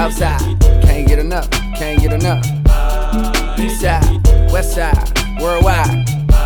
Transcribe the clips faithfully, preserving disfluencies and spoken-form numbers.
Southside, can't get enough, can't get enough. Eastside, Westside, worldwide.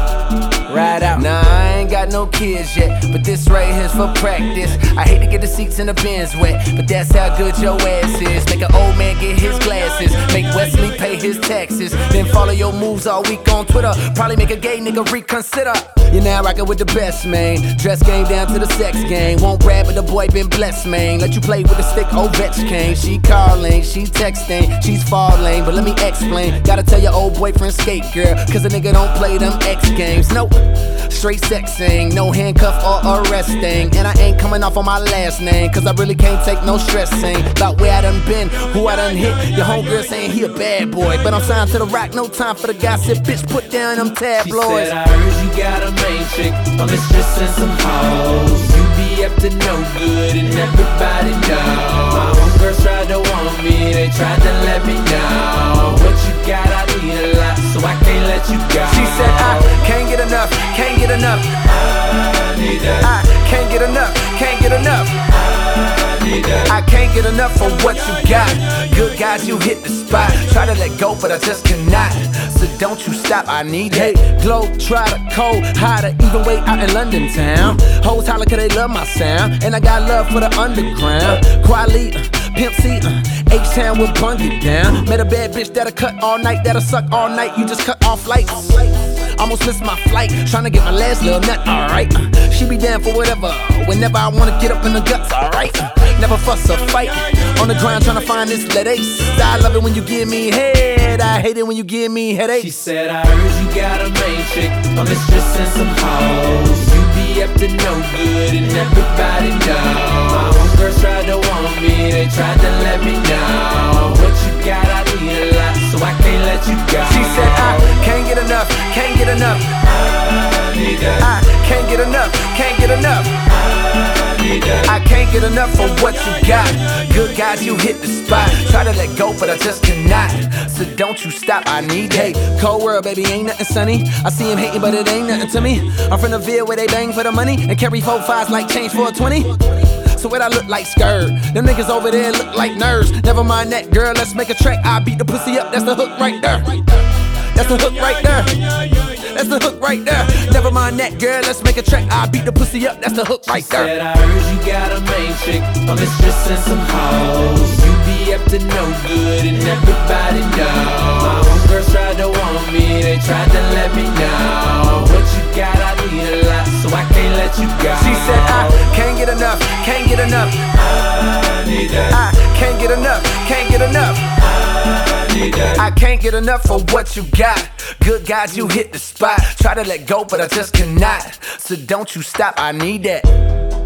Ride out. Nah, I ain't got no kids yet, but this right here's for practice. I hate to get the seats in the Benz wet, but that's how good your ass is. Make an old man get his glasses, make Wesley pay his taxes, then follow your moves all week on Twitter. Probably make a gay nigga reconsider. You're now rockin' with the best, man. Dress game down to the sex game. Won't rap, but the boy been blessed, man. Let you play with the stick, Ovechkin. She calling, she texting, she's falling, but let me explain. Gotta tell your old boyfriend skate, girl, cause a nigga don't play them X games. Nope, straight sexing, no handcuff or arresting. And I ain't coming off on my last name, cause I really can't take no stressing about where I done been, who I done hit. Your homegirl saying he a bad boy, but I'm signed to the rock, no time for the gossip. Bitch, put down them tabloids. She said, I heard you got a main chick, a mistress and some hoes. You be up to no good and everybody know. My homegirls tried to want me, they tried to let me know. What you got, I need a lot, so I can't let you go. She said, I can't get enough, can't get enough. I need that. I can't get enough, can't get enough. I need that. I can't get enough for what you got. Good guys, you hit the spot. Try to let go, but I just cannot. So don't you stop, I need it. Hey, glow, try to cold, hotter, even way out in London town. Hoes holler cause they love my sound, and I got love for the underground. Quality, uh, Pimp C, uh, H-Town will bung it down. Met a bad bitch that'll cut all night, that'll suck all night. You just cut off lights. Almost missed my flight, tryna get my last little nut, alright. Uh, she be down for whatever, whenever I wanna get up in the guts, alright. Uh, never fuss or fight, on the ground tryna find this lead ace. I love it when you give me head, I hate it when you give me headaches. She said, I heard you got a main chick, a mistress and some hoes. You be up to no good and everybody know. My homegirls tried to want me, they tried to let me know. What you got, I need a lot, so I can't let you go. She said, I can't get enough, can't get enough. I need that. I can't get enough, can't get enough. I need that. I can't get enough for what you got. Good guys, you hit the spot. Try to let go, but I just cannot. So don't you stop, I need it. Hey, cold world, baby, ain't nothing sunny. I see him hating, but it ain't nothing to me. I'm from the Ville where they bang for the money and carry four fives like change for a twenty. So what I look like skirt? Them niggas over there look like nerds. Never mind that, girl, let's make a track. I beat the pussy up, that's the hook right there. That's the hook right there. That's the hook right there. Never mind that, girl, let's make a track. I beat the pussy up, that's the hook right there. She said, I heard you got a main chick, a mistress and some hoes. You be up to no good and everybody know. My homegirls tried to want me, they tried to let me know. What you got, I need a lot, so I can't let you go. She said, I can't get enough, can't get enough. I need that. I can't get enough, can't get enough. I need that. I can't get enough for what you got. Good guys, you hit the spot. Try to let go, but I just cannot. So don't you stop, I need that.